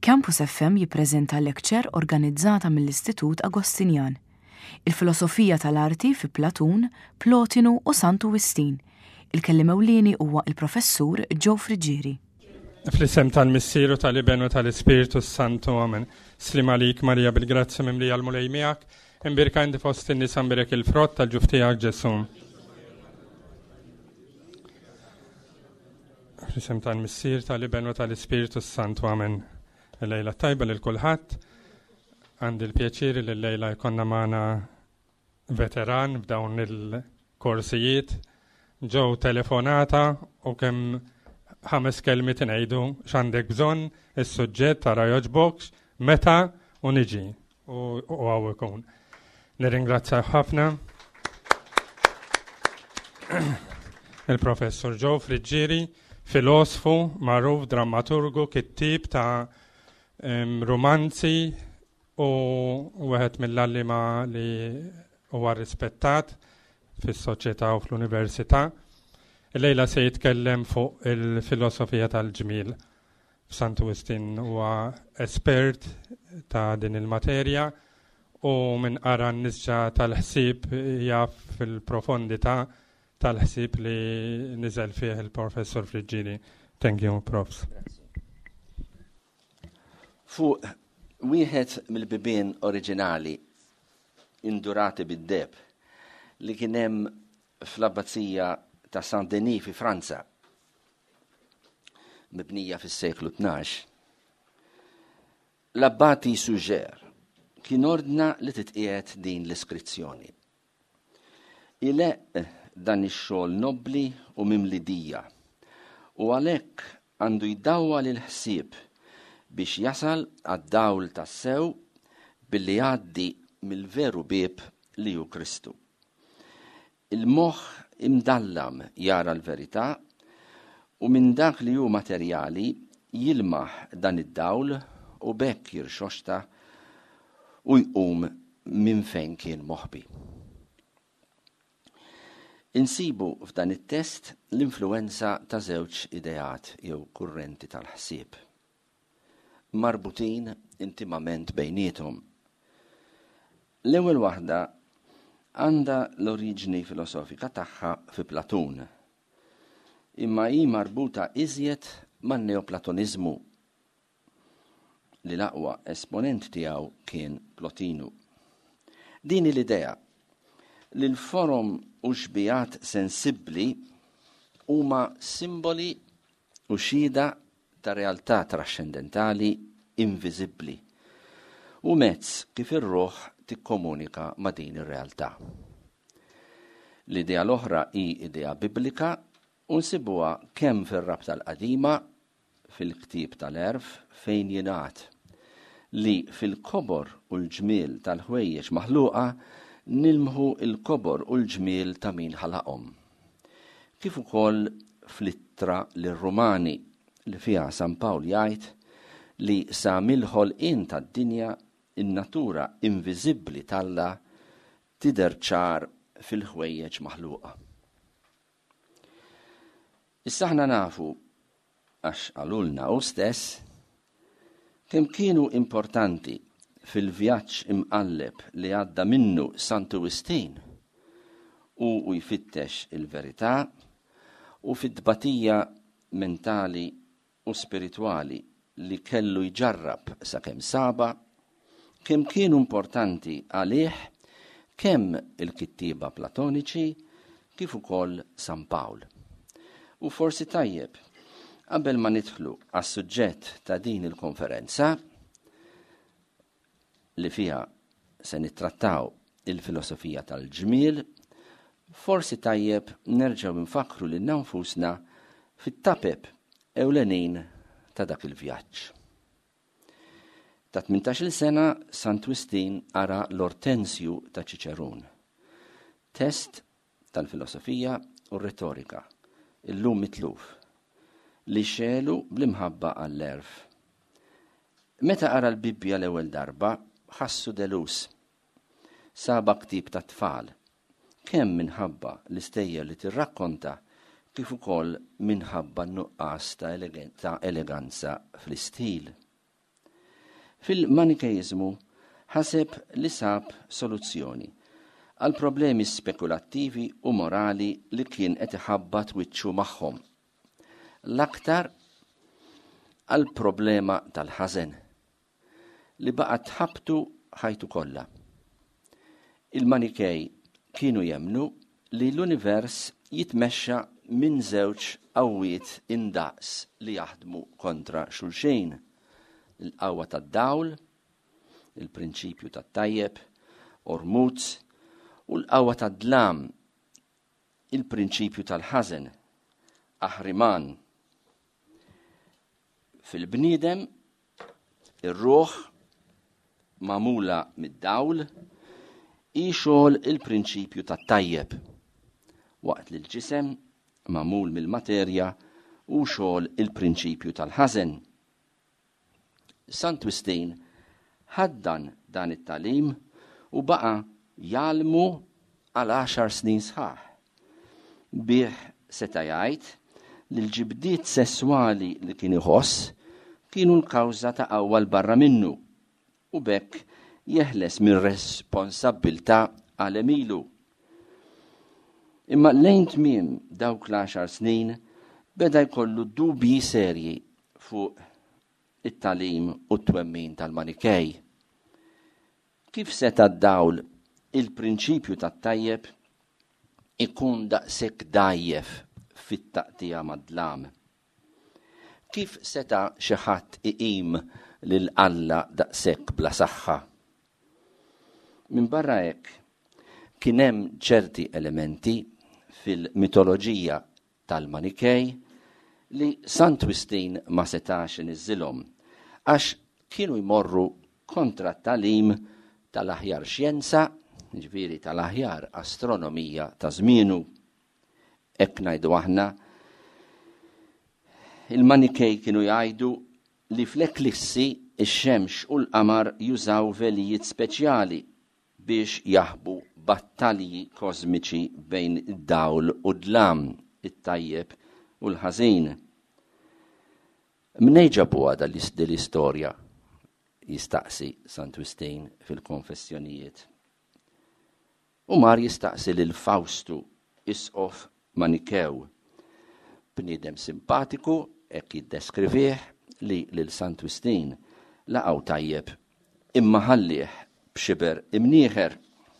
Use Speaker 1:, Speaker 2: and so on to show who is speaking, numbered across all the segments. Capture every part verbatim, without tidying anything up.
Speaker 1: Campus F M jippreżenta leċċer organizzata mill-Istitut Agostinjan. Il-filosofija tal-arti fi Platun, Plotinu u Santu Wistin. Il-kellim ewlieni huwa il-professur Joe Friġġieri.
Speaker 2: Fl-isem tal-Missieru tal-Iben u tal-Ispiritu Santu, amen. Slim għalik, Marija, bil-grazzi mimli għal-mulej miegħek, imbirka indi fost in-nies imbirek il-frott tal-ġuftijak Ġesu. Fl-isem tal-Missier tal-Iben u tal-Ispiritu Santu, amen. Il-lejla tajba lil-kulħadd, għandi l-pjaċiri li l-lejla jkonna magħna veteran f'dawn il-korsijiet, ġew telefonata u kemm ħames kelmiet ngħidu x'għandek bżonn, is-suġġett tara jogħġbok, meta u niġi u għaw ikun. Nirringrazzja ħafna il-professur Joe Friġġieri, filosofu, magħruf, drammaturgu, kittib ta' um, romanzi u wieħed mill-allima li huwa rispettat fis-soċjetà u fl-università. Lejla se jitkellem fuq il-filosofija tal-ġmiel. Santu Wistin huwa espert ta' din il-materja u minn qara n-nisġa tal-ħsieb jaf fil-profondità tal-ħsieb li niżel fih il-professor Friġġieri. Thank you, profs.
Speaker 3: Fuq wieħed mill-bibien oriġinali indurati bid-deb li kien hemm fl-abbazzija ta' Saint-Denis fi Franza, mibnija fis-seklu tnax, l-abbati Suger kien ordna li titqiegħed din l-iskrizzjoni. Ileq dan ix-xogħol nobbli u mimlidija u għalhekk għandu jdawwa lil ħsieb biex jasal għad-dawl tas-sew billi jgħaddi mill-veru bieb li hu Kristu. Il-moħħ imdallam jara l-verità u minn dak li hu materjali jilmaħ dan id-dawl u bekk jirxoxta u jqum minn fejn kien moħbi. Insibu f'dan it-test l-influenza ta' żewġ ideat jew kurrenti tal-ħsieb, marbutin intimament bejniethom. L-ewwel waħda għandha l-oriġini filosofika tagħha fi Platun, imma hi marbuta iżjed man-neoplatonizmu li l-aqwa esponent tiegħu kien Plotinu. Din l-idea li l-forom u xbijat sensibbli huma simboli u xhieda ta' realtà trascendentali inviżibbli u mezz kif ir-ruħ tikkomunika ma' din ir-realtà. L-idea l-oħra hi idea biblika u nsibuha kemm fir-rabta l-qadima fil-ktieb tal-erf fejn jingħad li fil-kobor u l-ġmiel tal-ħwejjeġ maħluqa nilmħu il-kobor u l-ġmiel ta' min ħalaqhom. Kif ukoll fl-ittra lir-Rumani li fiha San Pawl jgħid li sa mill-ħolqien tad-dinja in-natura inviżibbli talla tidher ċar fil-ħwejjeġ maħluqa. Issa aħna nafu għax qalulna hu stess kemm kienu importanti fil-vjaġġ imqalleb li għadda minnu Santu Wistin u jfittex il-verità u fid-tbatija mentali u spiritwali li kellu jġarrab sakemm saba, kemm kienu importanti għalih kemm il-kittiba platoniċi kif ukoll San Pawl. U forsi tajjeb, qabel ma nidħlu għas-suġġett ta' din il-konferenza li fiha se nittrattaw il-filosofija tal-ġmiel, forsi tajjeb nerġgħu nfakru lil nfusna fit-tapeb ewlenin ta' dak il-vjaġġ. Ta' tmintax-il sena Sant Wistin ara l-Ortensju ta' Ċiċerun, test tal-filosofija u r-retorika, illum mitluf, li xelu bl-imħabba għall-erf. Meta ara l-Bibbja l-ewwel darba, ħassu delus, saba ktib ta' tfal, kemm minħabba l-istejjer li tirrakkonta kif ukoll minħabba n-nuqqas ta' eleganza fl-istil. Fil-Manikeizmu ħaseb li sab soluzzjoni għal problemi spekulattivi u morali li kien qed iħabbat wiċċu magħhom. L-aktar għal problema tal-ħażen li baqgħet ħabtu ħajtu kollha. Il-Manikej kienu jemnu li l-univers jitmexxa minn żewġ qawwiet indaqs li jaħdmu kontra xulxejn. Il-qawwa tad-dawl, il-prinċipju tat-tajjeb, Ormuz, u l-qawwa tad-dlam, il-prinċipju tal-ħażen, Ahriman. Fil-bniedem, ir-ruħ magħmula mid-dawl hi xogħol il-prinċipju tat-tajjeb, waqt li l-ġisem magħmul mill-materja u xogħol il-prinċipju tal-ħażen. Sant Wistin ħaddan dan it-talim u baqa jalmu għal għaxar snin sħaħ. Bih seta' jgħid li l-ġibdiet sesswali li kien iħoss kienu l-kawża ta' qawwa barra minnu u bekk jeħles minn responsabbiltà għal emilu. Imma lejn tmiem dawk l-għaxar snin beda jkollu dubji serji fuq it-talim u t-twemmin tal-Manikej. Kif seta' d-dawl il-prinċipju tat-tajjeb ikun daqshekk dajjef fit-taqtija mad-dlam? Kif seta' xi ħadd iqim lil Alla daqshekk bla saħħa? Min barra hekk kien hemm ċerti elementi fil-mitoloġija tal-Manikej li Sant Wistin ma setax iniżilhom għax kienu jmorru kontra t-talim tal-aħjar xjenza, ġifieri tal-aħjar astronomija ta' żmienu. Hekk ngħidu aħna, il-Manikej kienu jgħidu li fl-eklissi ix-xemx u l-qamar jużaw velijiet speċjali biex jaħbu battalji kosmiċi bejn id-dawl u d-dlam, it-tajjeb u l-ħażin. Minn ġabuha dal-istorja jistaqsi Sant Wistin fil-konfessjonijiet. U mar jistaqsi lil Faustu isqof Manikew, bniedem simpatiku hekk jiddeskrivih li lil Sant Wistin laqgħu tajjeb imma ħallih b'xiber imnieħer.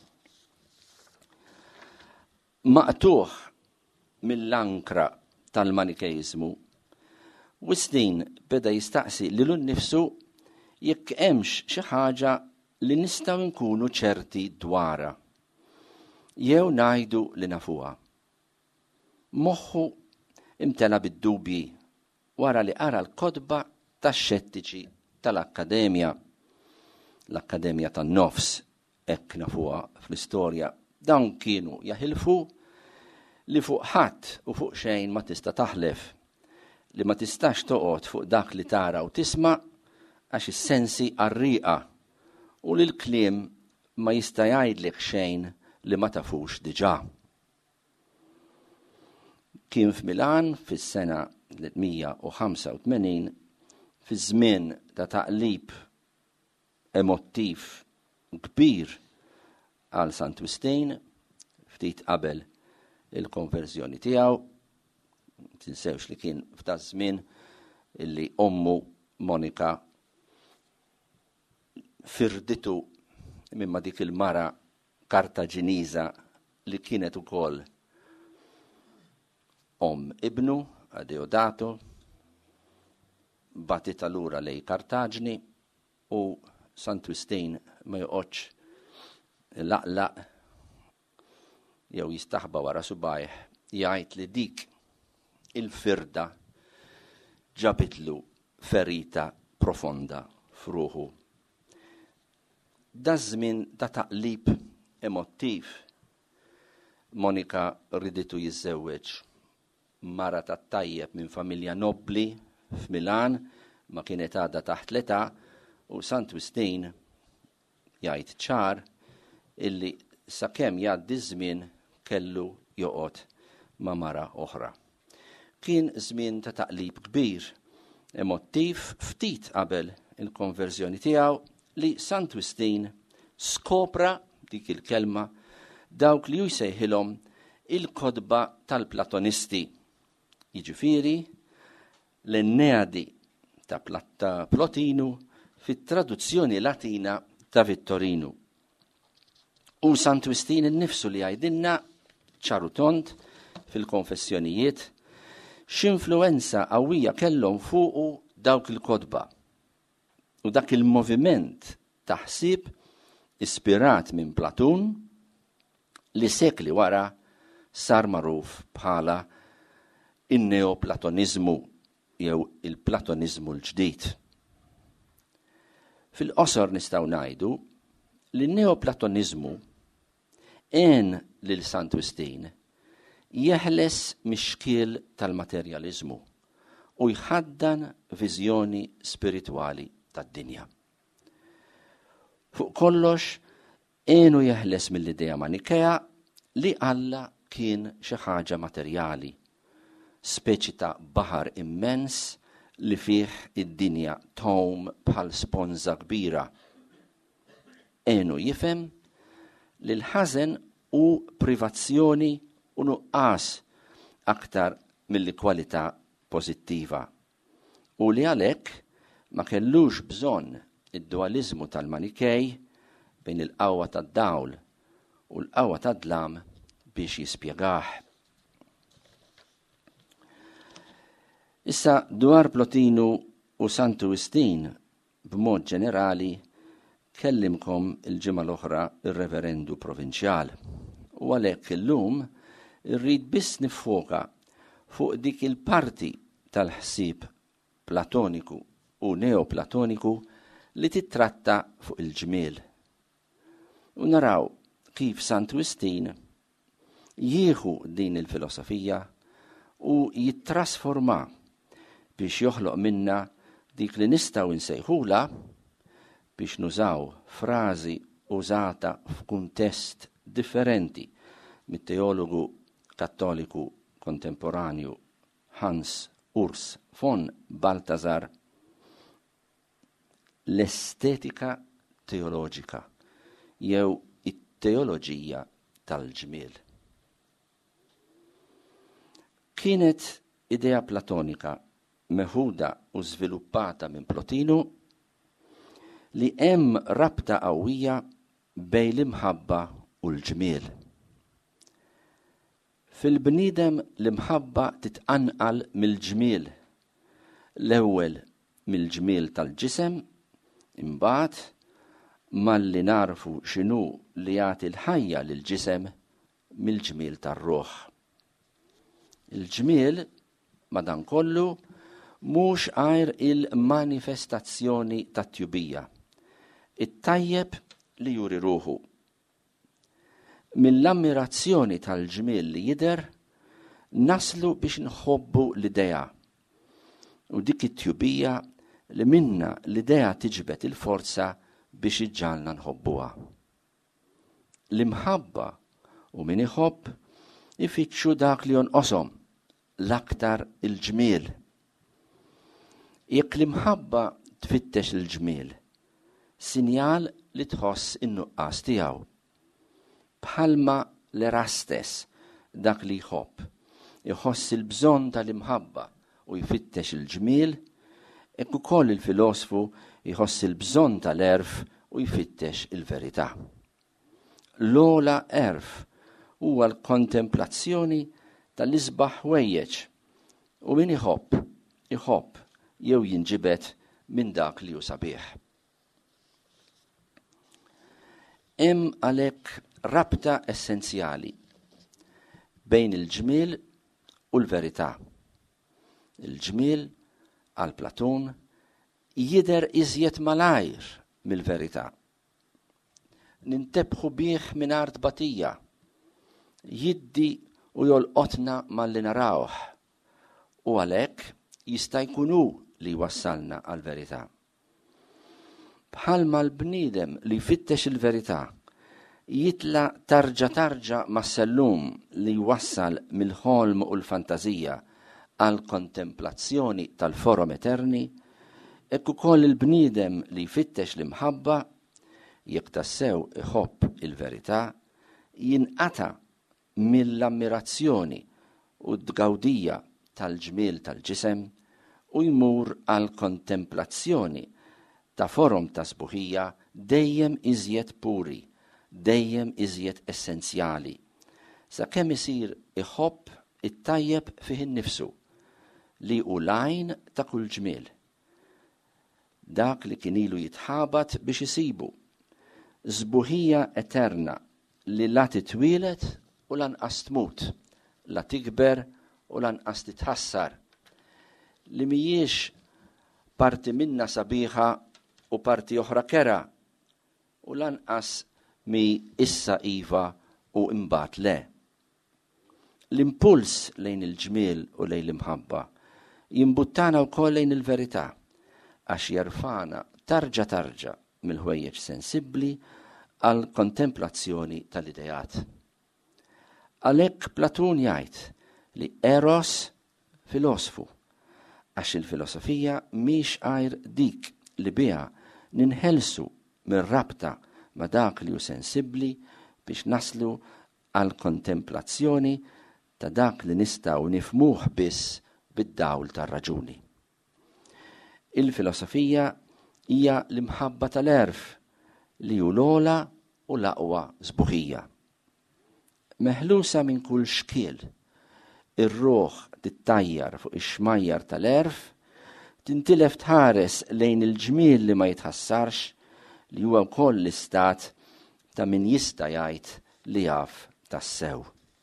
Speaker 3: Maqtuħ mill-ankra tal-Manikejizmu, Wistin beda jistaqsi lilu nnifsu jekk hemmx xi ħaġa li nistgħu nkunu ċerti dwarha, jew ngħidu li nafuha. Moħħu imtela bid-dubji wara li qara l-kotba tax-xettiċi tal-Akkademja. L-Akkademja tan-Nofs hekk nafuha fl-istorja, dawn kienu jaħilfu li fuq ħadd u fuq xejn ma tista' taħlef, li ma tistax toqgħod fuq dak li tara u tisma' għax is-sensi qarrieqa u li l-kliem ma jista' jgħidlek xejn li ma tafux diġà. Kien f'Milan fis-sena tlietmija u ħamsa u tmenin fi żmien ta' taqlib emottiv kbir għal Sant Wistin, ftit qabel il-konversjoni tiegħu. Tinsewx li kien f'ta' żmien illi ommu Monika firditu mimma dik il-mara Kartaġiniża li kienet ukoll om ibnu Adeodato, batita lura lej Kartaġni u Sant Wistin ma joqgħodx laqlaq jew jistaħba wara subajh jgħid li dik il-firda ġabitlu ferita profonda f'ruħu. Da żmien ta' taqlib emottiv. Monika riditu jiżżewweġ mara tat-tajjeb minn familja nobbli f'Milan, ma kienet għadha taħt l-età, u Sant Wistin jgħid ċar illi sakemm jgħaddi żmien kellu joqgħod ma' mara oħra. Kien żmien ta' taqlib kbir, emottiv ftit qabel il-konverżjoni tiegħu li Sant Wistin skopra dik il-kelma dawk li jsejħilhom il-kodba tal-Platonisti. Jiġifieri l-Enneadi ta' Plotinu fit-traduzzjoni Latina ta' Vittorinu. U Sant Wistin innifsu li għajdinna ċaru tont fil-konfessjonijiet x'influenza qawwija kellhom fuqu dawk il-kodba u dak il-moviment ta' ħsieb ispirat minn Platun li sekli wara sar magħruf bħala in-neoplatonizmu jew il-platonizmu l-ġdid. Fil-qosor nistgħu ngħidu li n-neoplatonizmu għen lil Sant Wistin jeħles mix-xkiel tal-materjaliżmu u jħaddan viżjoni spiritwali tad-dinja. Fuq kollox għenu jeħles mill-idea Manikea li Alla kien xi ħaġa materjali, speċi ta' baħar immens li fih id-dinja tom bħal sponza kbira. Għenu jifhem li l-ħażen u privazzjoni u nuqqas aktar mill-kwalità pożittiva u li għalhekk ma kellux bżonn id-dualizmu tal-Manikej bejn il-qawwa tad-dawl u l-qawwa tad-dlam biex jispjegah. Issa dwar Plotinu u Sant Wistin b'mod ġenerali kellimkom il-ġimgħa l-oħra ir-reverendu provinċjal. U għalhekk illum irrid biss nifoka fuq dik il-parti tal-ħsieb platoniku u neoplatoniku li titratta fuq il-ġmiel. U naraw kif Sant Wistin jieħu din il-filosofija u jittrasforma biex joħloq minna dik li nistgħu nsejħula biex nużaw frażi użata f'kuntest differenti mit-teologu kattoliku kontemporanju Hans Urs von Balthasar, l-estetika teoloġika jew it-teoloġija tal-ġmiel. Kienet idea platonika meħuda u żviluppata minn Plotinu li hemm rabta qawwija bejn l-imħabba u l-ġmiel. Fil-bniedem l-imħabba titqanqal mill-ġmiel, l-ewwel mill-ġmiel tal-ġisem, imbagħad malli narfu x'inhu li jagħti l-ħajja lill-ġisem mill-ġmiel tar-ruħ. Il-ġmiel madankollu mhux għajr il-manifestazzjoni tat-tjubija, it-tajjeb li juri ruħu. Mill-ammirazzjoni tal-ġmiel li jidher naslu biex nħobbu l-idea u dik it-tjubija li minna l-idea tiġbed il-forza biex iġġalna nħobbuha. L-imħabba u min iħobb ifittxu dak li jonqoshom l-aktar il-ġmiel. Jekk l-imħabba tfittex il-ġmiel, sinjal li tħoss in-nuqqas tiegħu. Bħalma l-Erastes dak li jħobb, iħoss il-bżonn tal-imħabba u jfittex il-ġmiel, hekk ukoll il-filosofu jħoss il-bżonn tal-erf u jfittex il-verità. L-ogħla erf huwa l-kontemplazzjoni tal-isbaħ ħwejjeġ u min iħobb, iħobb jew jinġibed minn dak li hu sabiħ. Hemm għalhekk rabta essenzjali bejn il-ġmiel u l-verità. Il-ġmiel għal Platun jidher iżjed malajr mill-verità. Nintebħu bih mingħajr tbatija, jiddi u jolqotna malli narawh u għalhekk jista' jkun hu li wassalna għall-verità. Bħalma l-bniedem li jfittex il-verità jitla tarġa tarġa mas-sellum li jwassal mill-ħolm u l-fantazija għal kontemplazzjoni tal-forom eterni, Ekku koll il-bniedem li jfittex l-imħabba jekk tassew iħobb il-verità jinqata mill-ammirazzjoni u d-gawdija tal-ġmiel tal-ġisem u jmur għal kontemplazzjoni ta' forom ta' sbuħija dejjem iżjed puri, dejjem iżjed essenzjali, sakemm isir iħobb it-tajjeb fih innifsu li hu lajn ta' kull ġmiel. Dak li kien ilu jitħabat biex isibu sbuħija eterna li la titwielet u lanqas tmut, la tikber u lanqas titħassar, li mhijiex parti minna sabiħa u parti oħra kera u lanqas mi issa iva u imbagħad le. L-impuls lejn il-ġmiel u lejn l-imħabba jimbuttana wkoll lejn il-verità għax jerfana tarġa tarġa mill-ħwejjeġ sensibbli għal kontemplazzjoni tal-idejat. Għalhekk Platun jgħid li Eros filosofu għax il-filosofija mhix għajr dik li biha ninħelsu mir-rabta ma' dak li hu sensibbli biex naslu għal kontemplazzjoni ta' dak li nistgħu nifhmuh biss bid-dawl tar-raġuni. Il-filosofija hija l-imħabba tal-erf li hu l-ogħla u l-aqwa sbuħija. Meħlusa minn kull xkiel, ir-ruħ tittajjar fuq ix-xmajjar tal-erf, tintilef tħares lejn il-ġmiel li ma jitħassarx li huwa wkoll l-istat ta' min jista' jgħid li jaf tassew.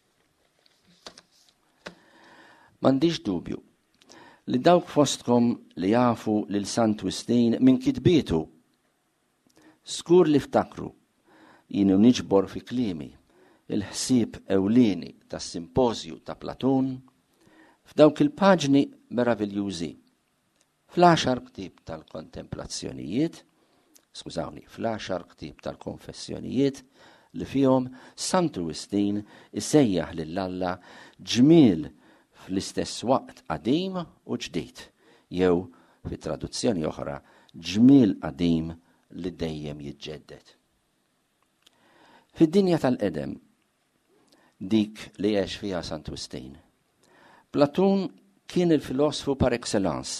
Speaker 3: M'għandix dubju li dawk fostkom li jafu lil Sant Wistin minn kitbietu skur li ftakru jienu niġbor fi klimi il-ħsieb ewlieni tas-simpożju ta' Platun f'dawk il-paġni meraviljużi fl-għaxar ktieb tal-kontemplazzjonijiet, skużawni, fl-għaxar ktieb tal-konfessjonijiet li fihom Sant Wistin isejjaħ lill-Alla ġmiel fl-istess waqt qadim u ġdid, jew fi traduzzjoni oħra ġmiel qadim li dejjem jiġġedded. Fid-dinja tal-qedem, dik li għex fiha Sant Wistin, Platun kien il-filosofu par excellence.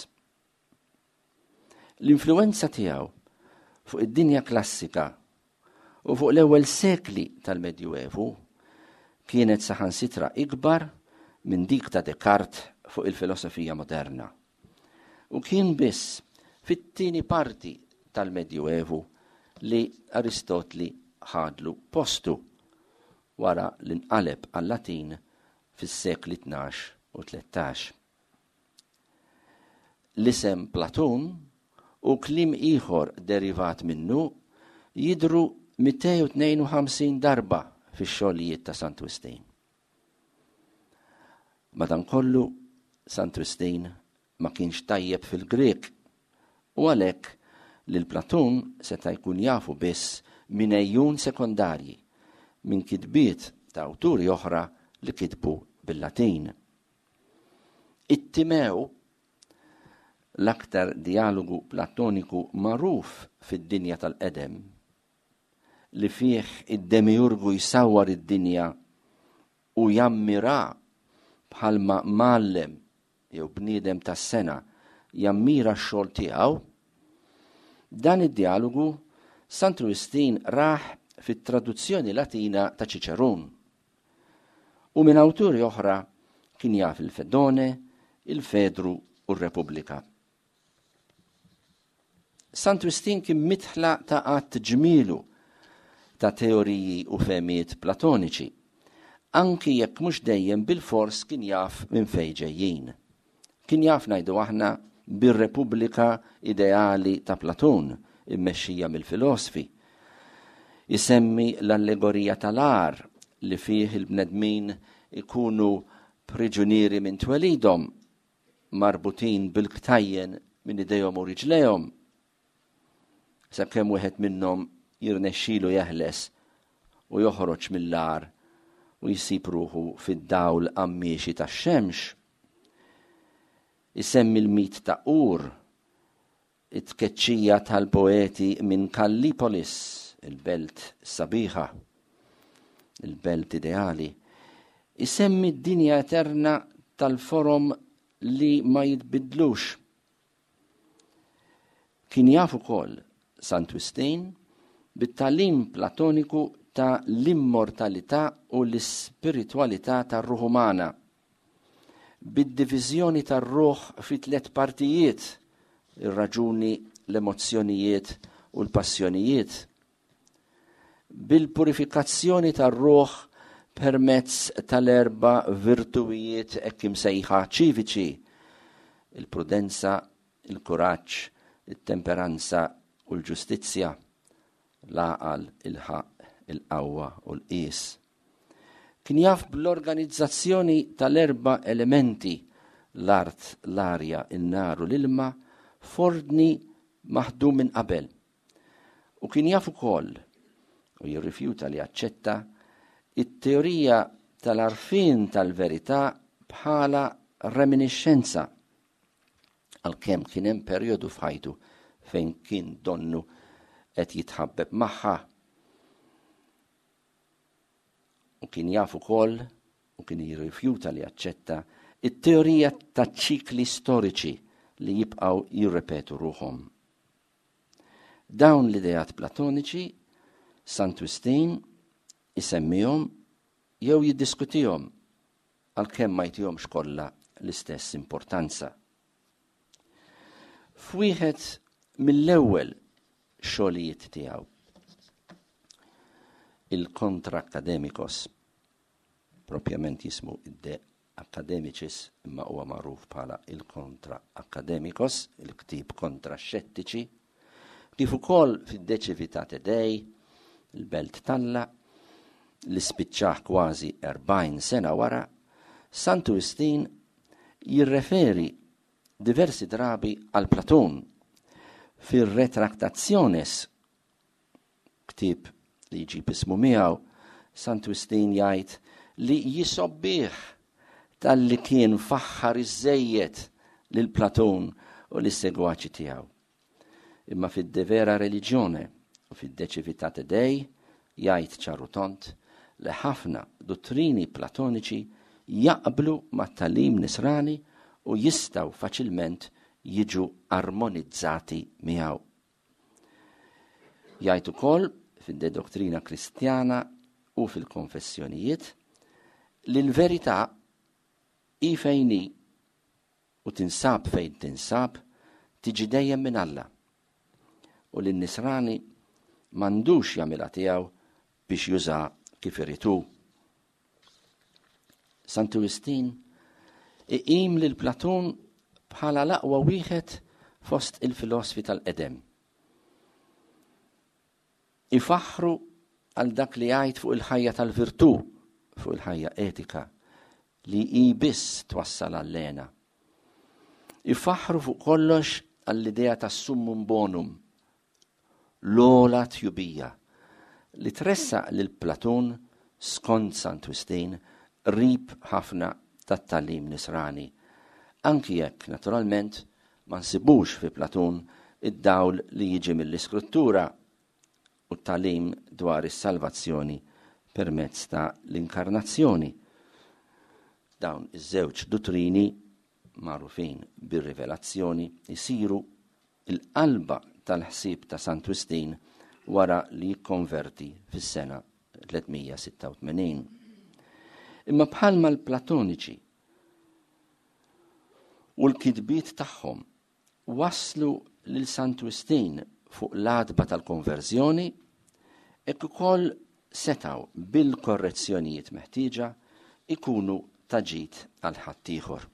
Speaker 3: L-influenza tiegħu fuq id-dinja klassika u fuq l-ewwel sekli tal-Medjuevu kienet saħansitra ikbar minn dik ta' Descartes fuq il-filosofija moderna. U kien biss fit-tieni parti tal-Medjuevu li Aristotli ħadlu postu wara l-inqaleb għal-Latin fis-sekli tnax u tlettax. L-isem Platun u kliem ieħor derivat minnu jidru mija tnejn u ħamsin darba fix-xogħlijiet ta' Sant Wistin. Madankollu Sant Wistin ma kienx tajjeb fil-Grek u għalhekk lil Platun seta' jkun jafu biss minn ejjun sekondarji minn kitbiet ta' awturi oħra li kitbu bil-Latin. It-Timew, l-aktar dialogu platoniku magħruf fid-dinja tal-qedem, li fih id-demiurgu jsawwar id-dinja u jammira bħalma mallem jew bniedem tas-sena jammira x-xogħol tiegħu, dan id-dialogu Sant Wistin raħ fit-traduzzjoni Latina ta' Ċiċerun u minn awturi oħra kien jaf il-Fedone, il-Fedru u r-Repubblika. Sant Wistin kien mitħla ta' qatt ġmielu ta' teoriji u fehmiet platoniċi, anki jekk mhux dejjem bil-fors kien jaf minn fejn ġejjin. Kien jaf ngħidu aħna bir-Repubblika ideali ta' Platun immexxija mill-filosofi. Isemmi l-allegorija tal-ar li fih il-bnedmin ikunu priġunieri minn twelidhom marbutin bil-ktajjen minn idejhom u riġlejhom sakemm wieħed minnhom jirnexxielu jeħles u joħroġ mill-ar u jsib ruħu fid-dawl ammiexi tax-xemx. Isemmi l-mit ta' Ur it-tkeċċija tal-poeti minn Kallipolis, il-belt sabiħa, il-belt ideali, isemmi d-dinja eterna tal-forum li ma jitbidlux. Kien jafu kol Sant'Agustin bit-talim platoniku ta' l-immortalità u l-spiritualità tar-ruħ umana, bid-diviżjoni tar-ruħ fi tliet partijiet, ir-raġuni, l-emozzjonijiet u l-passjonijiet, bil-purifikazzjoni tar-ruħ permezz tal-erba virtuwijiet hekk imsejħa ċiviċi, il-prudenza, il-kuraġġ, il-temperanza u l-ġustizzja, l-għaqal, il-ħaq, il-qawwa u l-qis. Kien jaf bl-organizzazzjoni tal-erba elementi, l-art, l-arja, il-nar u l-ilma, fordni maħdum minn qabel. U kien jaf ukoll, u jirrifjuta li jaċċetta, it-teorija tal-arfin tal-verità bħala reminiscenza, għalkemm kien hemm perjodu f'ħajtu fejn kien donnu qed jitħabbeb magħha. U kien jaf ukoll u kien jirrifjuta li jaċċetta it-teorija taċ-ċikli storiċi li jibqgħu jirrepetu ruhom. Dawn l-idejat platoniċi Sant'Agustin isemmihom jew jiddiskutihom għalkemm ma jtihomx kollha l-istess importanza. F'wieħed mill-ewwel xogħlijiet tiegħu, il-Contra Academicos, propjament jismu id-De Academicis, imma huwa magħruf bħala il-Contra Academicos, il-ktib kontra xettiċi, kif ukoll fid-De Civitate Dei, il-Belt Talla, li spiċċaħ kważi erbgħin sena wara, Sant'Agustin jirreferi diversi drabi għal Platon fir-Retractationes, ktib li jġib ismu miegħu, Sant'Agustin jgħid li jisobbih tal-li kien faħħar iż-żejjed lil Platon u lis-segwaċi tiegħu. Imma fid-De Vera Religione u fid-De Civitate Dei jgħid ċaru tont li ħafna dottrini platoniċi jaqblu mat-talim nisrani u jistgħu faċilment jiġu armonizzati miegħu. Jgħid ukoll fid-De Doctrina Kristjana u fil-konfessjonijiet li l-verità i fejni u tinsab fejn tinsab tiġi dejjem minn Alla u li n-nisrani m'għandux jagħmilha tiegħu biex juża kif iritu. Sant'Agustin iqim lil Platon bħala l-aqwa wieħed fost il-filosofi tal-qedem. Ifaħħru għal dak li jgħid fuq il-ħajja tal-virtù, fuq il-ħajja etika, li hi biss twassal għall-lena. Ifaħħru fuq kollox għall-idea tas-summum bonum, l-ola tjubija, li tressaq lil Platon skont Sant'Agustin rib ħafna tat-talim nisrani, anki jekk naturalment ma nsibux fi Platon id-dawl li jiġi mill-iskrittura u t-talim dwar is-salvazzjoni permezz ta' l-inkarnazzjoni. Dawn iż-żewġ dottrini magħrufin bir-rivelazzjoni jisiru il-qalba tal-ħsieb ta' Sant'Agustin wara li jikkonverti fis-sena tlietmija sitta u tmenin. Imma bħalma l-Platoniċi u l-kitbiet tagħhom waslu lil Sant'Agustin fuq l-għadba tal-konverżjoni, hekk ukoll setgħu bil-korrezzjonijiet meħtieġa ikunu taġid għal ħadd ieħor.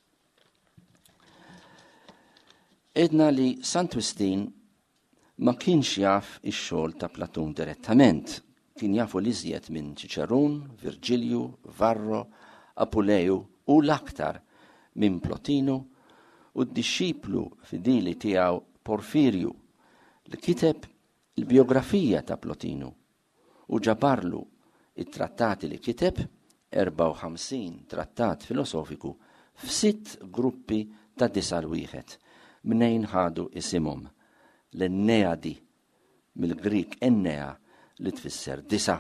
Speaker 3: Edna li Sant'Agustin ma kienx jaf ix-xogħol ta' Platon direttament, kien jafu l-iżjed minn Ċiċerun, Virgilju, Varro, Apuleju u l-aktar minn Plotinu u d-disċiplu fidili tiegħu Porfirju li kiteb il-biografija ta' Plotinu u ġabarlu it-trattati li kiteb erba' u ħamsin trattat filosofiku f'sitt gruppi ta' disa' wieħed mnejn ħadu isimhom l-Enneadi mill-Grik Ennea li tfisser disa.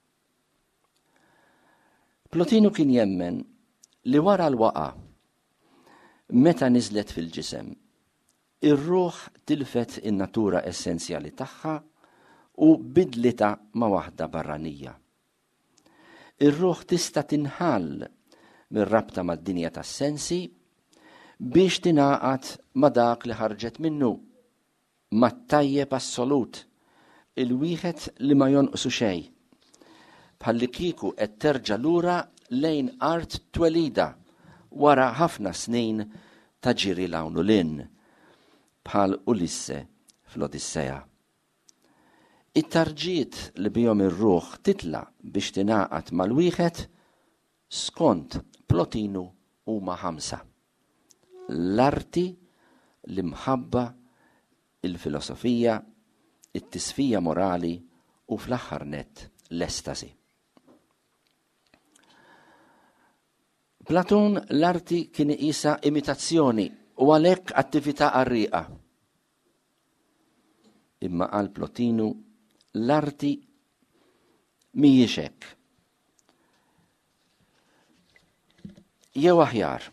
Speaker 3: Plotinu kien jemmen li wara l-waqa meta niżlet fil-ġisem ir-ruħ tilfet in-natura essenzjali tagħha u bidlita ma' waħda barranija. Ir-ruħ tista' tinħall mir-rabta mad-dinja tas-sensi biex tingħaqad ma' dak li ħarġet minnu, mat-tajjeb assolut, il-wieħed li ma jonqsu xejn. Bħalli kieku qed terġa' lura lejn art twelida wara ħafna snin ta' ġiri lawnu lin, bħal Ulisse fl-Odissea. It-tarġiet li bihom ir-ruħ titla biex tingħaqad mal-wieħed skont Plotinu huma ħamsa. L-arti, l-imħabba, il-filosofija, it-tisfija morali u fl-aħħar nett l-estasi. Platon l-arti kien iqisha imitazzjoni u għalhekk attività qarrieqa. Imma qal Plotinu l-arti mhijiex hekk. Jew aħjar.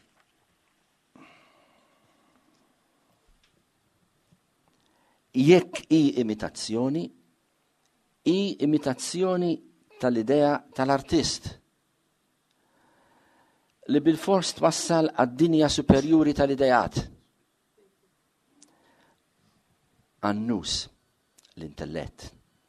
Speaker 3: Jekk hi imitazzjoni, hi imitazzjoni tal-idea tal-artist li bil-fors twassal għad-dinja superjuri tal-idejat. Annus, l-intellett.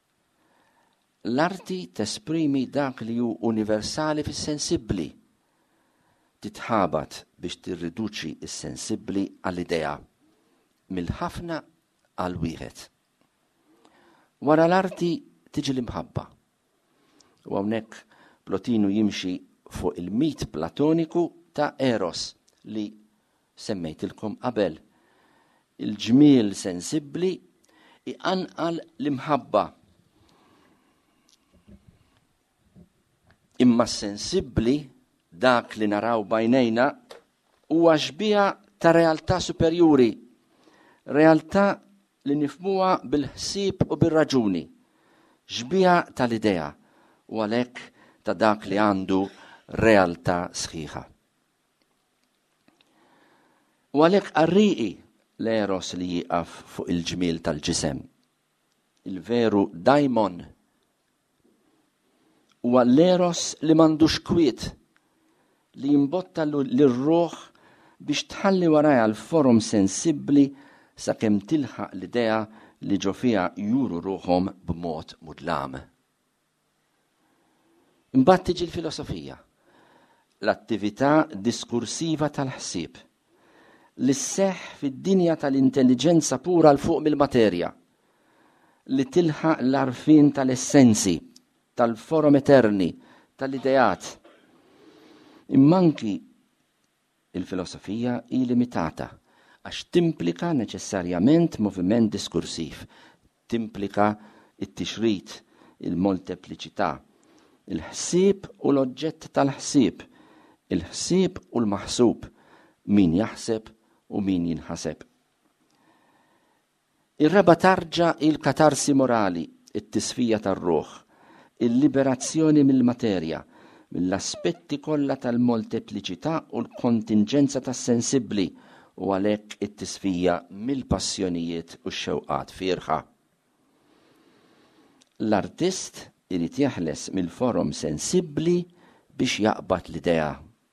Speaker 3: L-arti tesprimi dak li hu universali fis-sensibbli. Titħabat biex tirriduċi is-sensibbli għall-idea mill-ħafna għal wieħed. Wara l-arti tiġi l-imħabba. U hawnhekk Plotinu jimxi fuq il-mit platoniku ta' Eros li semmejtilkom qabel. Il-ġmiel sensibbli iqanqal l-imħabba. Imma sensibbli dak li naraw bajnejna huwa xbija ta' realtà superjuri, realtà li nifmuha bil-ħsieb u bir-raġuni, xbija tal-idea u għalhekk ta' dak li għandu realtà sħiħa. U għalhekk qarriqi l-eros li jieqaf fuq il-ġmiel tal-ġisem. Il-veru daimon huwa l-eros li m'għandux kwiet li jimbotta lir-ruħ biex tħalli warajha l-forum sensibbli sakemm tilħaq l-idea li ġo fiha juru ruħhom b'mod mudlam. Imbagħad tiġi l-filosofija, l-attività diskursiva tal-ħsieb li sseħħ fid-dinja tal-intelligenza pura l fuq mill-materja li tilħaq l-arfin tal-essenzi, tal-forum eterni, tal-ideat. Immanki il-filosofija hi limitata għax timplika neċessarjament moviment diskursiv, timplika it-tixrid, il-moltepliċità, il-ħsieb u l-oġġett tal-ħsieb, il-ħsieb u l-maħsub, min jaħseb u min jinħaseb. Ir-raba tarġa il-katarsi morali, it-tisfija tar-ruħ, il-liberazzjoni mill-materja, mill-aspetti kollha tal-moltepliċità u l-kontingenza tas-sensibbli u għalhekk it-tisfija mill-passjonijiet u x-xewqat fierħa. L-artist irid jeħles mill-forum sensibbli biex jaqbad l-idea.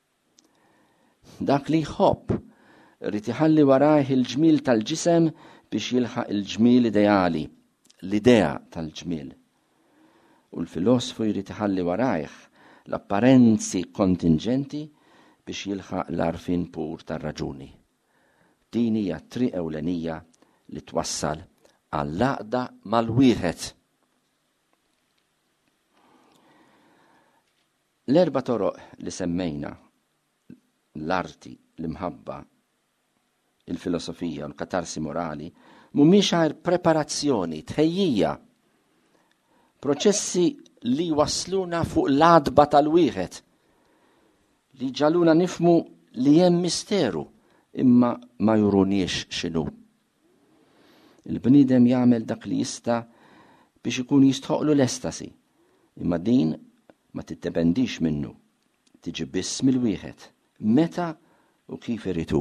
Speaker 3: Dak li jħobb irid iħalli warajh il-ġmiel tal-ġisem biex jilħaq il-ġmiel ideali, l-idea tal-ġmiel. U l-filosofu jrid iħalli warajh l-apparenzi kontingenti biex jilħaq l-arfin pur tar-raġuni. Din hija triq ewlenija li twassal għall-għaqda mal-wieħed. L-erba' toroq li semmejna, l-arti, l-imħabba, il-filosofija u l-katarsi morali, mhumiex għajr preparazzjoni, tħejjija, proċessi li wasluna fuq l-għadba tal-wieħed, li ġaluna nifmu li hemm misteru, imma ma juruniex x'inhu. Il-bniedem jagħmel dak li jista' biex ikun jistħoqlu l-estasi. Imma din ma tittebendix minnu. Tiġi biss mill-wieħed. Meta u kif iritu.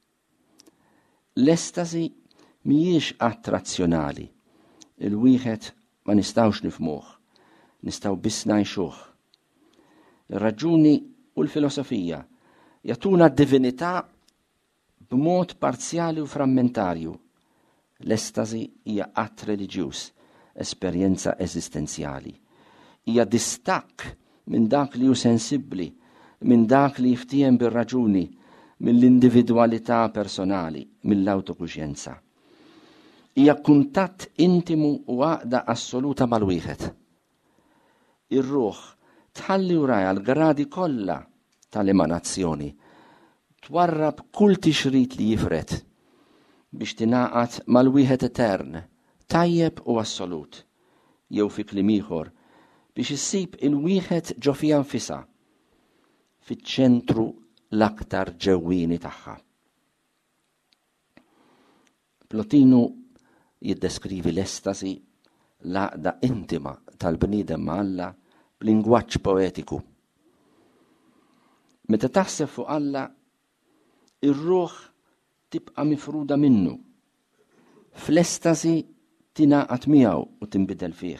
Speaker 3: L-estasi mhijiex attrazzjonali. Il-wieħed ma nistgħux nifhmuh. Nistgħu biss ngħixuh. Ir-raġuni u l-filosofija jagħtuna d-divinità b'mod parzjali u frammentarju. L-estasi hija att reliġjuż, esperjenza eżistenzjali. Hija distakk minn dak li hu sensibbli, minn dak li jiftiem bir-raġuni, mill-individwalità personali, mill-autokuxjenza. Hija kuntatt intimu u għaqda assoluta mal-wieħed. Ir-ruħ tħalli wrajha l-gradi kollha tal-emanazzjoni, twarrab kull tixrid li jifret biex tingħaqad mal-wieħed etern, tajjeb u assolut, jew fi kliem ieħor biex issib il-wieħed ġo fiha nfisha, fiċ-ċentru l-aktar ġewwieni tagħha. Plotinu jiddeskrivi l-estasi, l-għaqda intima tal-bniedem ma' Alla b'lingwaġġ poetiku. Meta taħseb fuq Alla, ir-ruħ tibqa' mifruda minnu. Fl-estasi tingħaqad miegħu u tinbidel fih.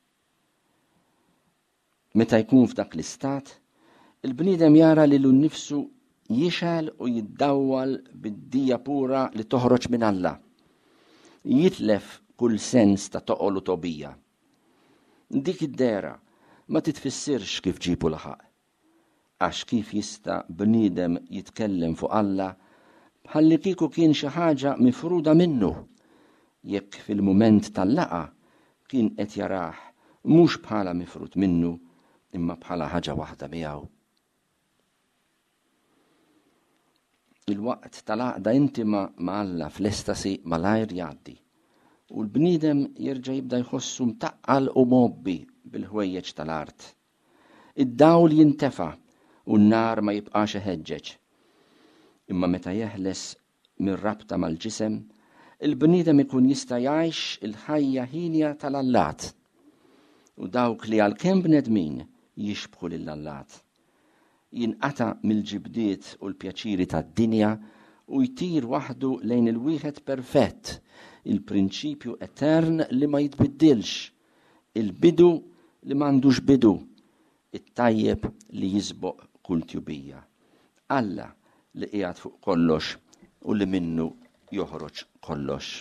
Speaker 3: Meta jkun f'dak l-istat, il-bniedem jara li lu nnifsu jixel u jiddawwal bid-dija pura li toħroġ minn Alla. Jitlef kull sens ta' toqol u tobija. Dik id-dera ma titfissirx kif ġibu laħaq. Għax kif jista' bniedem jitkellem fuq Alla bħalli kieku kien xi ħaġa mifruda minnu, jekk fil-mument tal-laqa kien qed jarah mhux bħala mifrud minnu imma bħala ħaġa waħda miegħu. Il-waqt tal-għaqda intima ma' Alla fl-estasi malajr jgħaddi u l-bniedem jerġa' jibda jħossu mtaqqal u mobbi bil-ħwejjeġ tal-art. Id-dawl jintefa' u n-nar ma jibqax iħeġġeġ. Imma meta jeħles mir-rabta mal-ġisem, il-bniedem ikun jista' jgħix il-ħajja ħinja tal-Allat u dawk li għalkemm bnedmin jixbħu lill-Allat. Jinqata' mill-ġibdiet u l-pjaċiri tad-dinja u jtir waħdu lejn il-wieħed perfett, il-prinċipju etern li ma jitbiddilx, il-bidu li m'għandux bidu, it-tajjeb li jisboq kull tjubija. Alla li qiegħed fuq kollox u li minnu joħroġ kollox.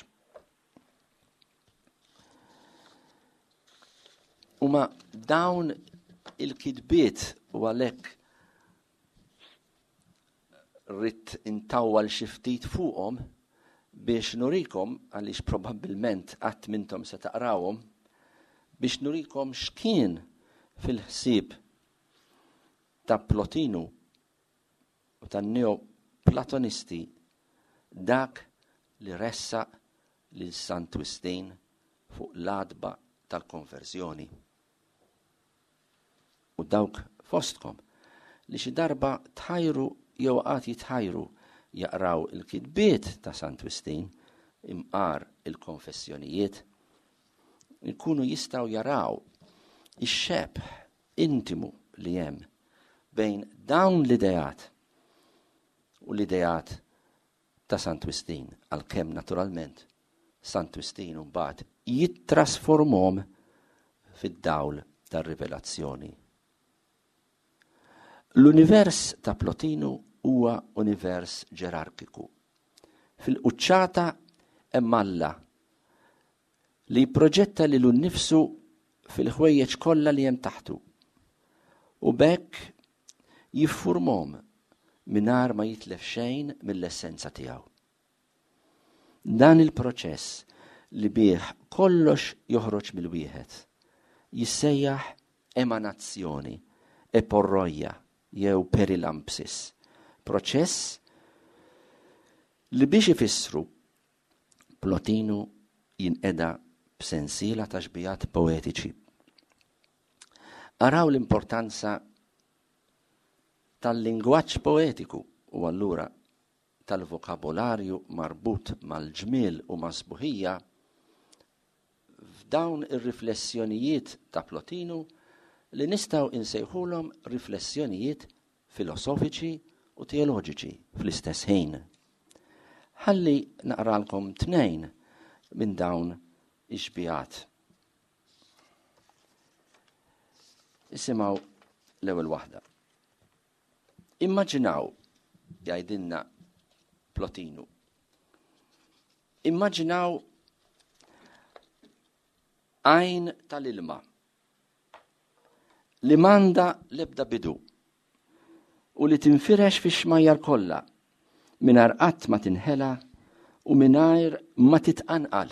Speaker 3: Huma dawn il-kitbiet u għalhekk rrid intawwal xi ftit fuqhom biex nurikom, għaliex probabbilment qatt minnhom se taqrawhom, biex nurikom x'kien fil-ħsieb ta' Plotinu u tan-neoplatonisti dak li ressaq lil Sant Wistin fuq l-adba tal-konversjoni. U dawk fostkom li xi darba tħajru jew qatt jitħajru jaqraw il-kitbiet ta' Sant Wistin imqar il-konfessjonijiet, ikunu jistgħu jaraw ix-xebħ intimu li hemm bejn dawn l-idejat u l-idejat ta' Sant Wistin, għalkemm naturalment Sant Wistin mbagħad jittrasformhom fid-dawl tar-rivelazzjoni. L-univers ta' Plotinu huwa univers ġerarkiku. Fil-quċċata hemm Alla li jipproġetta lilu nnifsu fil-ħwejjeġ kollha li hemm taħtu. U bekk jiffurmhom mingħajr ma jitlef xejn mill-essenza tiegħu. Dan il-proċess li bih kollox joħroġ mill-wieħed jissejjaħ emanazzjoni, eporroja jew perilampsis. Proċess li biex ifissru Plotinu jinqeda b'sensiela ta' xbijat poetiċi. Araw l-importanza tal-lingwaġġ poetiku u allura tal-vokabolarju marbut mal-ġmiel u mas-sbuħija f'dawn ir-riflessjonijiet ta' Plotinu li nistgħu insejħulhom riflessjonijiet filosofiċi u teoloġiċi fl-istess ħin. Ħalli naqralkom tnejn minn dawn ix-xbijat. Isimgħu l-ewwel waħda. Immaġinaw, jgħidilna Plotinu, immaġinaw għajn tal-ilma li manda l-ebda bidu u li tinfirex fi xmajjar kollha mingħajr qatt ma tinħela u mingħajr ma titqanqal.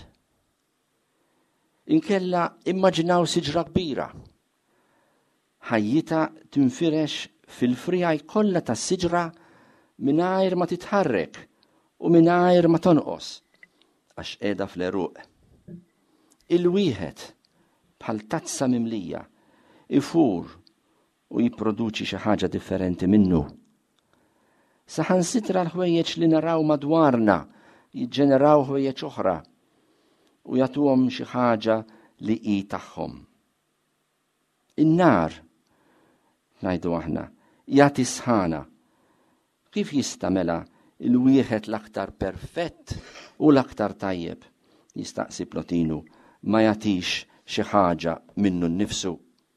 Speaker 3: Inkella immaġinaw siġra kbira ħajjita tinfirex fil-frijaj kollha tas-siġra mingħajr ma titħarrek u mingħajr ma tonqos għax qiegħda fl-eruq. Il-wieħed bħal tazza mimlija ifur u jipproduċi xi ħaġa differenti minnu. Saħansitra l-ħwejjeġ li naraw madwarna jiġġeneraw ħwejjeġ oħra u jagħtuhom xi ħaġa li hi tagħhom. In-nar, ngħidu aħna, jagħti sħana. Kif jista' mela il-wieħed l-aktar perfett u l-aktar tajjeb, jistaqsi Plotinu, ma jagħtix xi ħaġa minnu nnifsu.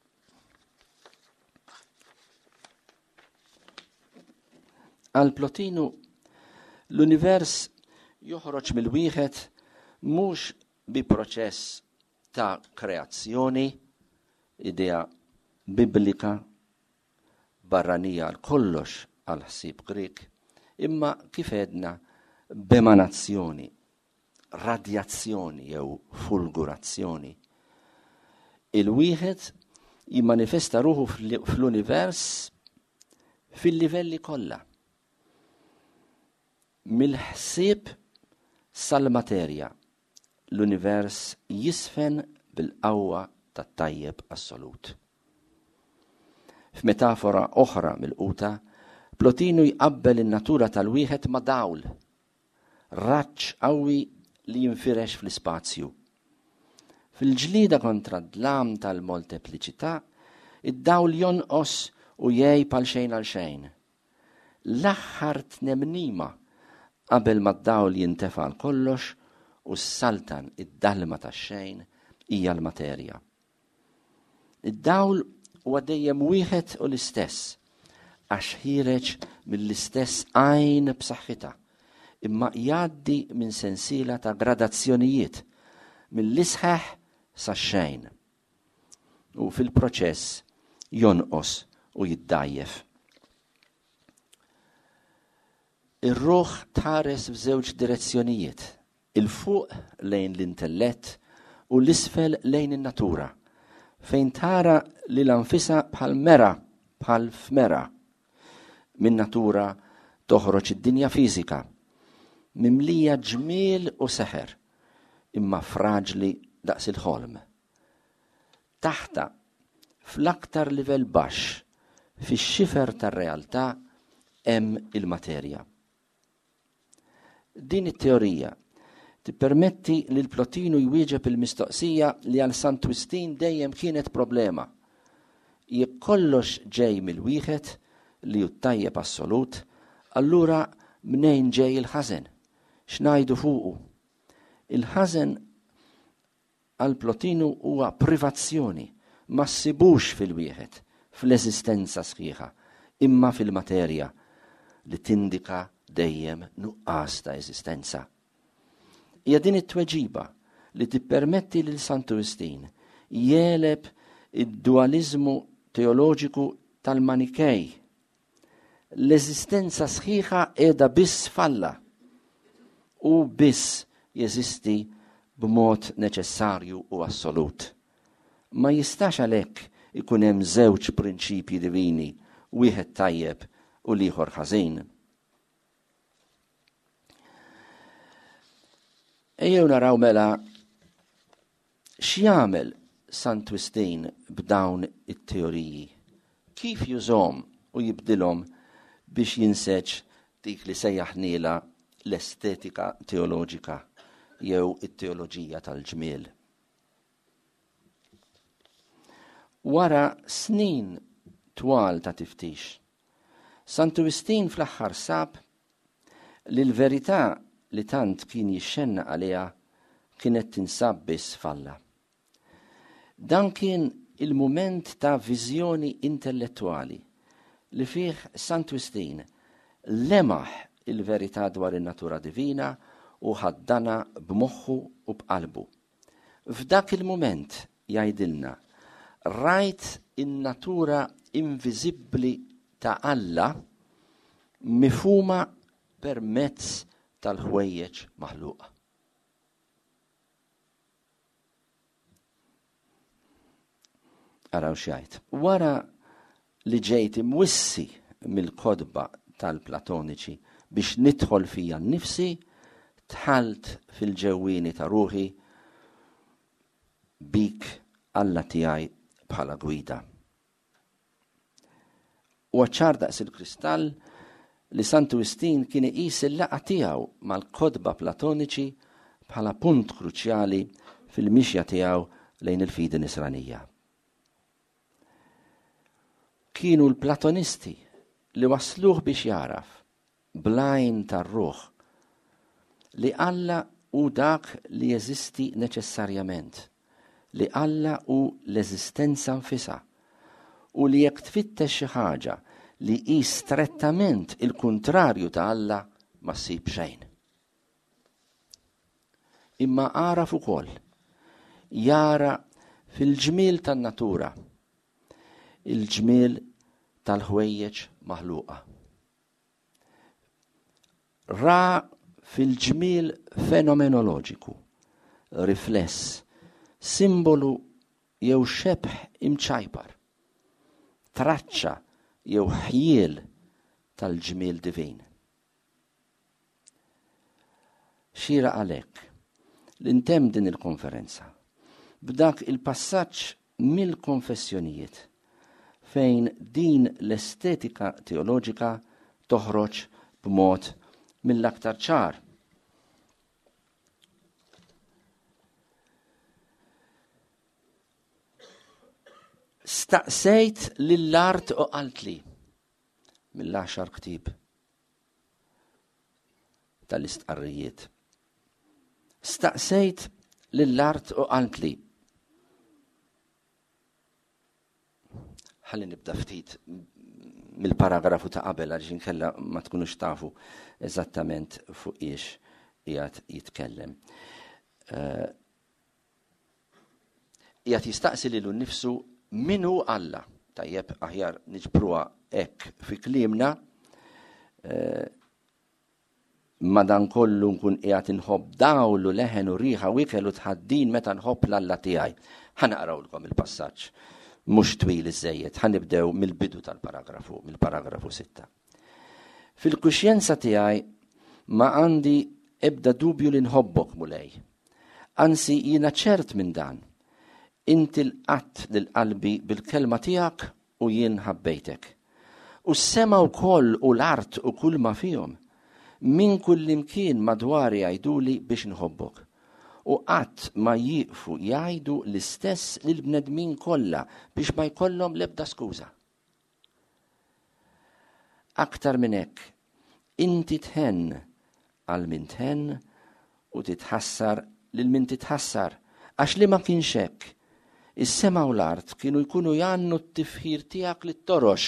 Speaker 3: Għal Plotinu l-univers joħroġ mill-wieħed mhux bi proċess ta' kreazzjoni, idea biblika barranija għal kollox għal ħsieb Grik, imma kif edna b'emanazzjoni, radjazzjoni jew fulgurazzjoni. Il-wieħed jimmanifesta ruħu fl-univers fil-livelli kollha. Mill-ħsieb sal-materja, l-univers jisfen bil-qawwa tat-tajjeb assolut. F'metafora oħra mill-quta, Plotinu jqabbel in-natura tal-wieħed ma' dawl, raġġ qawwi li jinfirex fl-ispazju. Fil-ġlieda kontra d-dlam tal-moltepliċità, id-dawl jonqos u jgħid bħal xejn għal xejn. L-aħħar tnemnima qabel ma d-dawl jintefa' għal kollox u s-saltan id-dalma tax-xejn hija l-materja. Id-dawl huwa dejjem wieħed u l-istess, għax ħireġ mill-istess għajn b'saħħitha, imma jgħaddi minn sensiela ta' gradazzjonijiet mill-isħaħ sax-xejn. U fil-proċess jonqos u jiddajjef. Ir-ruħ tħares f'żewġ direzzjonijiet, il-fuq lejn l-intellett u l-isfel lejn in-natura, fejn tara li l-anfisa bħal mera, bħal f'mera. Min natura toħroġ id-dinja fiżika, mimlija ġmiel u seħer, imma fraġli daqs il-ħolm. Taħta, fl-aktar livell baxx, fix-xifer tar-realtà hemm il-materja. Din it-teorija tippermetti li l-Plotinu jwieġeb il-mistoqsija li għal Sant Wistin dejjem kienet problema. Jekk kollox ġej mill-wieħed li hu tajjeb assolut, allura mnejn ġej il-ħażen? X'ngħidu fuqu? Il-ħażen għal Plotinu huwa privazzjoni, ma ssibux fil-wieħed, fl-eżistenza sħiħa, imma fil-materja li tindika dejjem nuqqas ta' eżistenza. Hija din it-tweġiba li tippermetti lil Sant Wistin jeleb id-dualizmu teoloġiku tal-Manikej. L-eżistenza sħiħa qiegħda biss falla u biss jeżisti b'mod neċessarju u assolut. Ma jistax għalhekk ikun hemm żewġ prinċipji divini, wieħed tajjeb u l-ieħor ħażin. Ejjew naraw mela x'jagħmel Sant Wistin b'dawn it-teoriji. Kif jużhom u jibdilhom biex jinseġ dik li sejjaħniela l-estetika teoloġika jew it-teoloġija tal-ġmiel. wara snin twal ta' tiftix. Sant Wistin fl-aħħar sab li l-verità li tant kien jixxenna għaliha kienet tinsab biss falla. Dan kien il-mument ta' viżjoni intellettuali li fih Sant Wistin lemaħ il-verità dwar in-natura divina u ħaddana b'moħħu u b'qalbu. F'dak il-mument jgħidilna rajt in-natura inviżibbli ta' Alla mifhuma permezz tal-ħwejjeġ maħluqa. Araw xajt. Wara li ġejt imwissi mill-kodba tal-Platoniċi biex nidħol fija nnifsi, tħalt fil-ġewwini ta' ruħi bik Alla tiegħi bħala gwida. U ċar daqs il-kristall li Sant Wistin kien iqis il-laqa tiegħu mal-kodba Platoniċi bħala punt kruċjali fil-mixja tiegħu lejn il-fidi nisranija. Kienu l-Platonisti li wasluh biex jaraf blajn tar-ruħ li Alla hu dak li jeżisti neċessarjament, li Alla hu l-eżistenza nfisha u li jekk tfittex xi ħaġa li hi strettament il-kuntrarju ta' Alla ma ssib xejn. Imma għaraf ukoll jara fil-ġmiel tan-natura, il-ġmiel tal-ħwejjeġ maħluqa. Ra fil-ġmiel fenomenoloġiku, rifless, simbolu jew xebħ imċajpar, traċċa jew ħjiel tal-ġmiel divin. Xira għalhekk li ntemm din il-konferenza b'dak il-passaġġ mill-konfessjonijiet fejn din l-estetika teoloġika toħroġ b'mod mill-aktar ċar. Staqsejt lill-art u qaltli mill-għaxar ktib tal-istqarrijiet. Staqsejt lill-art u qaltli. Ħalli nibda ftit mill-paragrafu ta' qabel għaliex inkella ma tkunux tafu eżattament fuq ix qiegħed jitkellem. Qiegħed jistaqsi lilu nnifsu minu Alla. Tajjeb aħjar niġbruha hekk fi kliemna, madankollu nkun qiegħed inħobb dawlu leħen u riħa u ikel u tħaddin meta nħobb l-Alla tiegħi. Ħanaqrawlkom il-passaġġ mhux twil iżejjed, ħanibdew mill-bidu tal-paragrafu, mill-paragrafu sitta. Fil-kuxjenza tiegħi ma għandi ebda dubju li nħobbok mulej. Anzi jiena ċert minn dan. Inti l-qatt lill-qalbi bil-kelma tiegħek u jien ħabbejtek. U s-sema wkoll u l-art u kull ma fihom min kull imkien madwari jgħiduli biex nħobbok. U qatt ma jieqfu jgħidu l-istess lill-bnedmin kollha biex ma jkollhom l-ebda skuża. Aktar minn hekk, inti tħenn għal min tħenn u titħassar lil min titħassar, għax li ma kienx hekk, is-sema u l-art kienu jkunu jannu t-tifħir tiegħek li torox.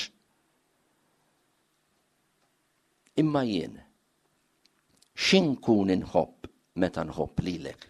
Speaker 3: Imma jien, x'inkun inħobb meta nħobb lilek?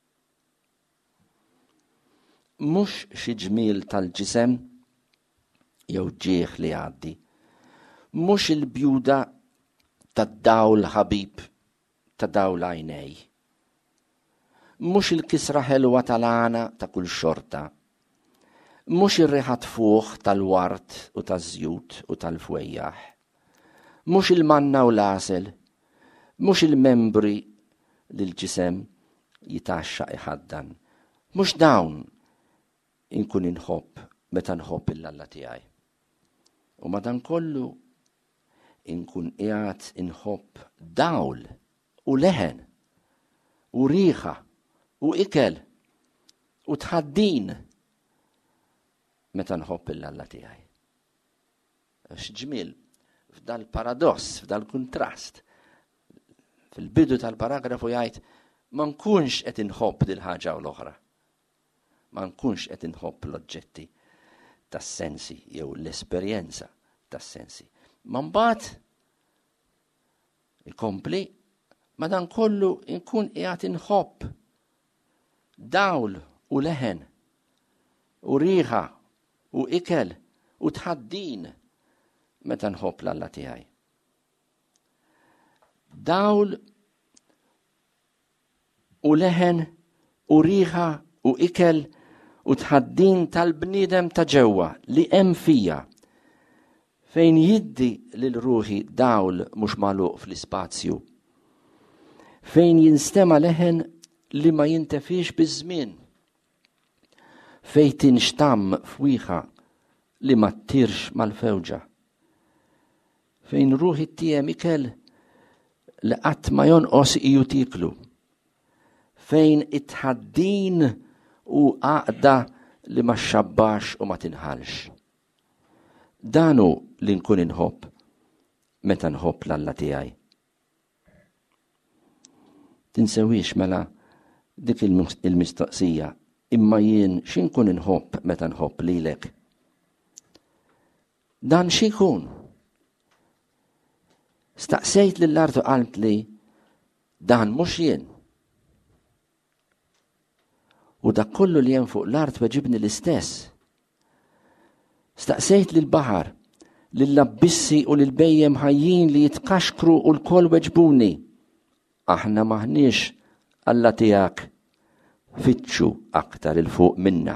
Speaker 3: Mhux xi ġmiel tal-ġisem jew ġieħ li għaddi, mhux il-bjuda tad-dawl ħabib ta' dawl għajnej, mhux il-kisra ħelwa tal-għana ta' kull xorta, mhux ir-riħa tfuħ tal-wart u taż-żjud u tal-fwejjaħ, mhux il-manna u l-għasel, mhux il-membri li l-ġisem jitaxxa iħaddan, mhux dawn inkun inħobb meta nħobb il-Alla tiegħi. U madankollu inkun qiegħed inħobb dawl u leħen u riħa u ikel u tħaddin meta nħobb il-Alla tiegħi. X'ġmiel f'dal paradoss, f'dal kuntrast. Fil-bidu tal-paragrafu jgħid ma nkunx qed inħobb dil ħaġa u l-oħra. Ma nkunx qed inħobb l-oġġetti tas-sensi jew l-esperjenza tas-sensi. Ma mbagħad ikompli madankollu nkun qiegħed inħobb dawl u leħen u riħa u ikel u tħaddin meta nħobb l-Alla tiegħi. Dawl u leħen u riħa u ikel u tħaddin tal-bniedem ta' ġewwa li hemm fija fejn jiddi lil ruħi dawl mhux magħluq fl-ispazju. Fejn jinstema leħen li ma jintefix biż-żmien. Fejn tinxtamm fwieħa li ma ttirx mal-fewġa. Fejn ruħi tiem ikel li qatt ma jonqos iju tiklu. Fejn itħaddin u għaqda li ma xabbax u ma tinħalx. Danu li nkun inħobb meta nħobb l-Alla tiegħi. Tinsewix mela dik il-mistoqsija imma jien x'inkun inħobb meta nħobb lilek. Dan x'ikun? Staqsejt lill-art u qalt li dan mhux jien. U dak kollu li hemm fuq l-art weġibni l-istess. Staqsejt lill-baħar, lill-abbissi u lill-bejjem ħajjin li jitkaxkru u l-koll weġbuni. Aħna maħniex Alla tiegħek fitxu aktar il fuq minna.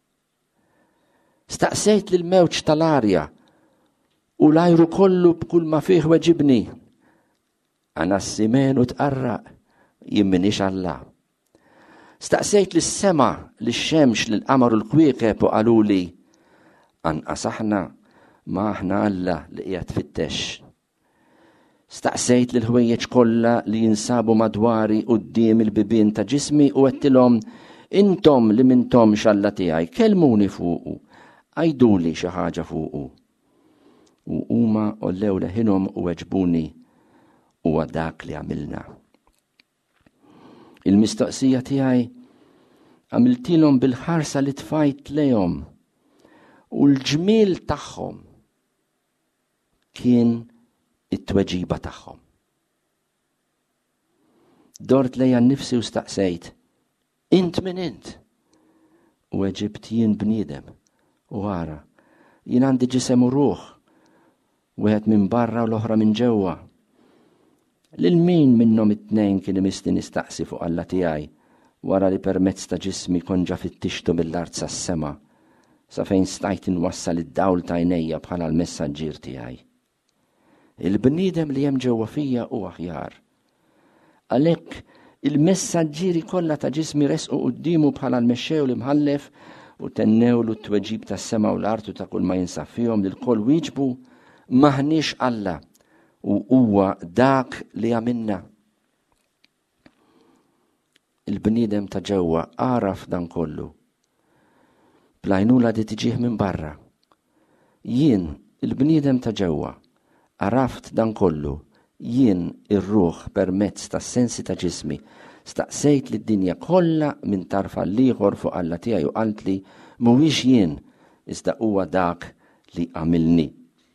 Speaker 3: Staqsejt lill-mewġ tal-arja u l-ajru kollu b'kull ma fih weġibni. Għana s-simen u tqarraq jimminix Alla. Staqsejt lis-sema, lix-xemx, lill-qamar u l-kwieqeb u qaluli anqas aħna ma aħna Alla li qiegħed tfittex. Staqsejt lill-ħwejjeġ kollha li jinsabu madwari quddiem il-bibien ta' ġismi u għedtilhom intom li mintomx Alla tiegħi kellmuni fuqu, għajduli xi ħaġa fuqu. U huma ollew leħinhom u weġbuni huwa dak li għamilna. Il-mistoqsija tiegħi għamiltilhom bil-ħarsa li tfajt lejhom u l-ġmiel tagħhom kien it-tweġiba tagħhom. Dort lejja nnifsi u staqsejt, int min int? U weġibt jien bniedem u għara, jien għandi ġisem u ruħ, wieħed minn barra u l-oħra minn ġewwa. Lil min minnhom it-tnejn kien imisti nistaqsi fuq Alla tiegħi wara li permezz ta' ġismi konġa fittixtu mill-art sas-sema sa fejn stajt inwassal id-dawl ta' għajnejja bħala l-messaġġier tiegħi. Il-bniedem li hemm ġewwa fija huwa aħjar. Għalhekk il-messaġġieri kollha ta' ġismi resqu qudiemu bħala l-mexxew li mħallef u tennewlu t-tweġib tas-sema u l-artu ta' kull ma jinsab fihom li l-koll wieġbu maħniex Alla u huwa dak li għamilna. Il-bniedem ta' ġewwa għaraf dan kollu. Plajnula di tiġih minn barra. Jien il-bniedem ta' ġewwa għaraft dan kollu, jien ir-ruħ permezz tas-sensi ta' ġismi, staqsejt li d-dinja kollha minn tarfa l-ieħor fuq Alla tiegħi u qalt li mhuwiex jien iżda huwa dak li għamilni.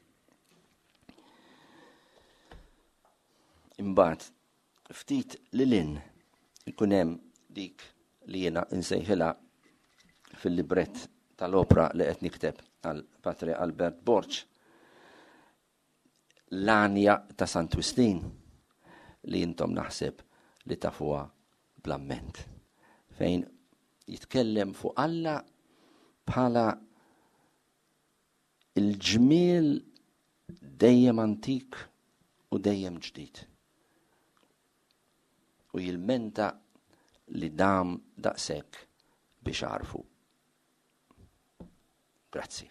Speaker 3: Imbagħad ftit lilin ikun hemm dik li jiena insejħilha fil-librett tal-opra li qed nikteb għall-Patri Albert Borch, l-anja ta' Sant Wistin li jintom naħseb li tafuha bl-amment. Fejn jitkellem fuq Alla bħala il-ġmiel dejjem antik u dejjem ġdid. U jilmenta li dam daqshekk biex għarfu. Grazzi.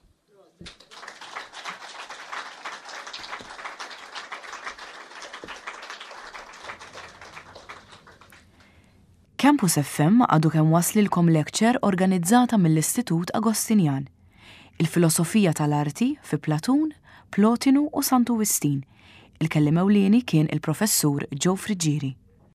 Speaker 1: Campus F M għadu kemm waslilkom lecture organizzata mill-Istitut Agostinjan. il-filosofija tal-arti fi Platun, Plotinu u Santu Wistin. Il-kellim ewlieni kien il-professur Joe Frigieri.